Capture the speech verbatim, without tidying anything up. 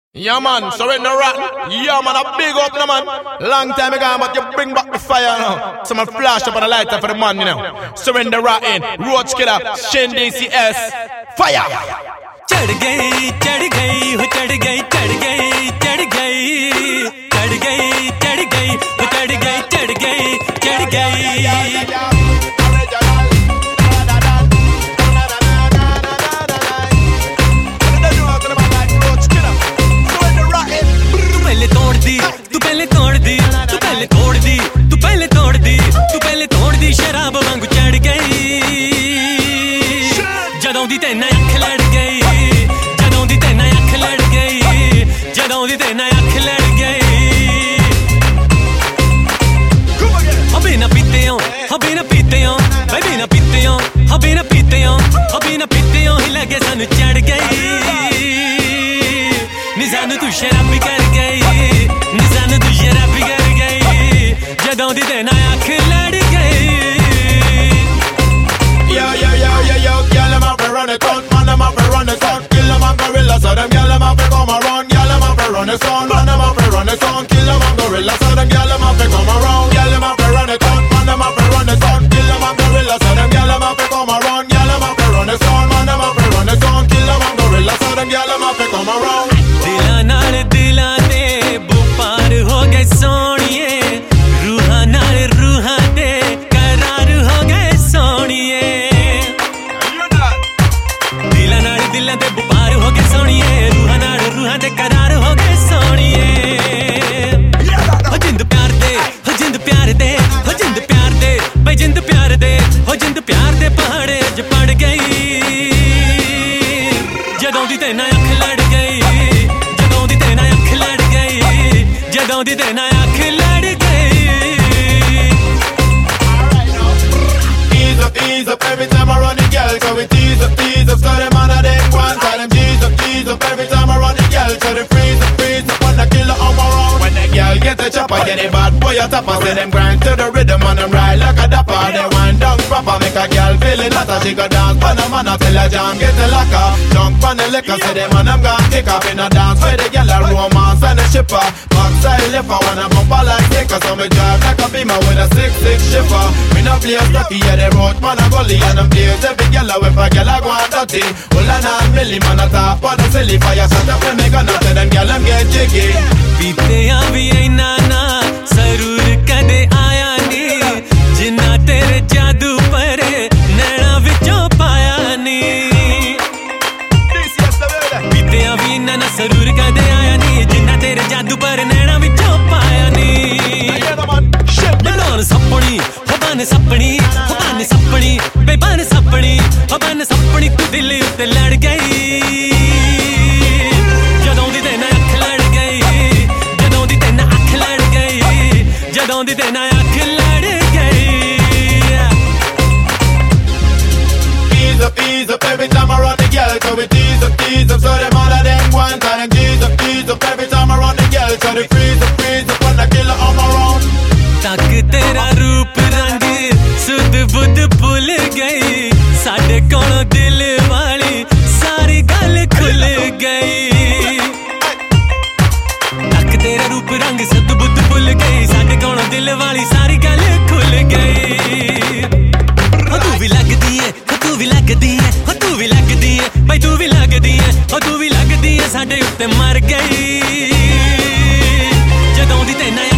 Yeah man, Surrender Rotten. Yeah man, a big up no man. Long time ago, but you bring back the fire now. Some flash up on the lighter for the man, you know. Surrender Rotten, Roach Killer, Shin D C S, fire. चढ़ गई चढ़ गई हो चढ़ गई चढ़ गई चढ़ गई चढ़ गई चढ़ गई हो चढ़ गई चढ़ गई चढ़ गई तू पहले तोड़ दी तू पहले तोड़ दी तू पहले तोड़ दी तू पहले तोड़ दी तू पहले तोड़ दी शराब वांगू चढ़ गई जदों दी ते ना अख लड़ गई जदों दी ते ना अख लड़ गई जदों दी ते ना अख लड़ गई हो बिना पीते हो हो बिना पीते हो भाई बिना पीते हो हो बिना पीते हो हो बिना पीते हो ही लगे सानू चढ़ गई निजान तू शराबी कर गई निजान तू शराबी कर गई जदों दी ते ना अख लड़ गई Yo, yo, yo, yo, yo, girl, them have to run the town, man, them have to run the town, kill them and gorilla, so them girl, them have to come around, girl, them have to run the town, man, them have to run the town, kill them and gorilla, so them girl, them have to come around, girl, them have to run the town, man, them have to run the town, kill them and gorilla, so them girl, them have to come around, girl, them have to run the town, man, them have to run the town, kill them and gorilla, so them girl, them have to come around. दिला नाल दिला दे बुपार हो गए सोनिए रूहां नाल रूहां दे करार हो गए सोनिए दिला नाल दिला दे बुपार हो गए सोनिए रूहां नाल रूहां दे करार हो गए सोनिए हो जिंद प्यार दे हो जिंद प्यार दे हो जिंद प्यार दे भाई जिंद प्यार दे हो जिंद प्यार दे पहाड़े च पड़ गई जदों दी ते ना अख लड़ गई जदों दी ते ना अख लड़ गई Ease up, ease up, every time I run the girl, so we tease up, tease up, so them man of them go and tell them tease up, tease up, every time I run the girl, so they freeze up, freeze up, and the killer on my round. When the girl get a chopper, get a bad boy a tapper, say them grind to the rhythm and them ride like a dapper, they wind down proper, make a girl feeling hotter, she go dance, pan a man a tell her jam, get a locker, jump on the liquor, say them man them gone kick off in a dance, where the girl a romance and a shipper, backside left, I wanna bump a like sticker, so me drive like a beamer with a six six shipper, me no play stucky, yeah the road man a gully, and them plays every girl a whip a girl a go and dirty, all a nine milli man a top on the silly fire, shut up when me gonna tell them girl them get jiggy. पीते अभी ऐना ना जरूर कदे आया नी जिन्ना तेरे जादू पर नैना विचों पाया नी पीते अभी ऐना ना जरूर कदे आया नी जिन्ना तेरे जादू पर नैना विचों पाया नी बनान सपनी हो बन सपनी हो बन सपनी बे बन सपनी हो बन सपनी तू दिल उत्ते लड़ गई जदों दी ते ना अख लड़ गई जदों दी ते ना अख लड़ गई जदों दी ते ना अख लड़ गई Ease up, ease up, every time I run the girl, so we tease up, tease up, so them all of them go and tell them tease up, tease up, every time I run the girl, so they freeze up, freeze up, and the killer on my round. तक तेरा रूप रंग सुध बुध भूल गई साडे कोलों दिल वाली सारी गल खुल गई तक तेरा रूप रंग सुध बुध भूल गई साडे कोलों दिल वाली सारी गल खुल गई हो तू भी लगदी है हो तू भी लगदी है हो तू भी लगदी है भाई तू भी लगदी है हो तू भी लगदी है साडे उत्ते मर गई जदों दी ते ना